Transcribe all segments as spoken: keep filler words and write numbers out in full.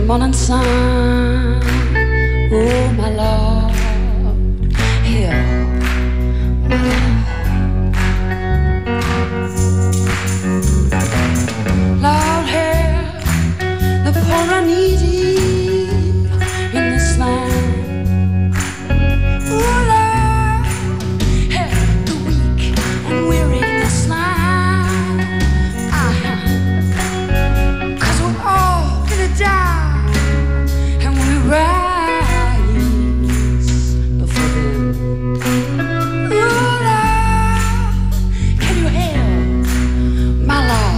morning sun, oh my Lord, hear my Lord. Lord, hear the poor and needy in this land. Oh Lord, hear the weak and weary in this land. Uh-huh. 'Cause we're all gonna die and we rise before them. Oh Lord, can you hear my Lord?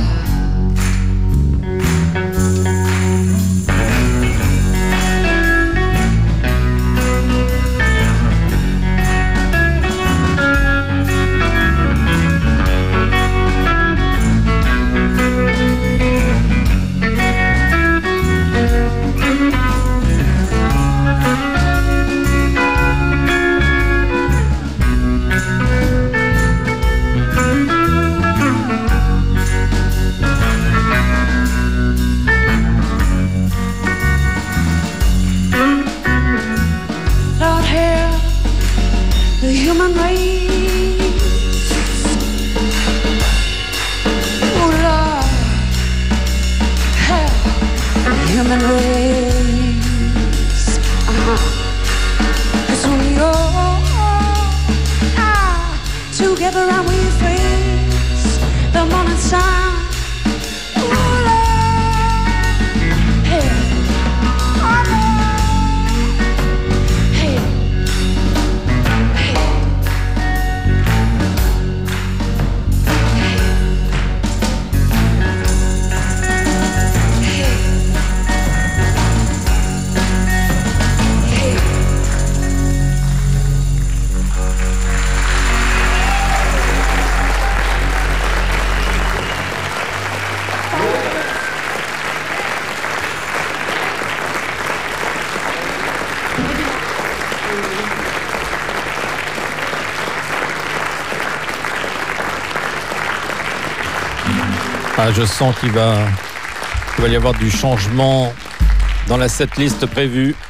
Lord, hear the human race. Oh Lord, hear the human race. Uh-huh. 'Cause we all are together and we face the morning sun. Oh Lord, hear our Lord, hear, hear, hear, hear. Ah, je sens qu'il va, qu'il va y avoir du changement dans la setlist prévue.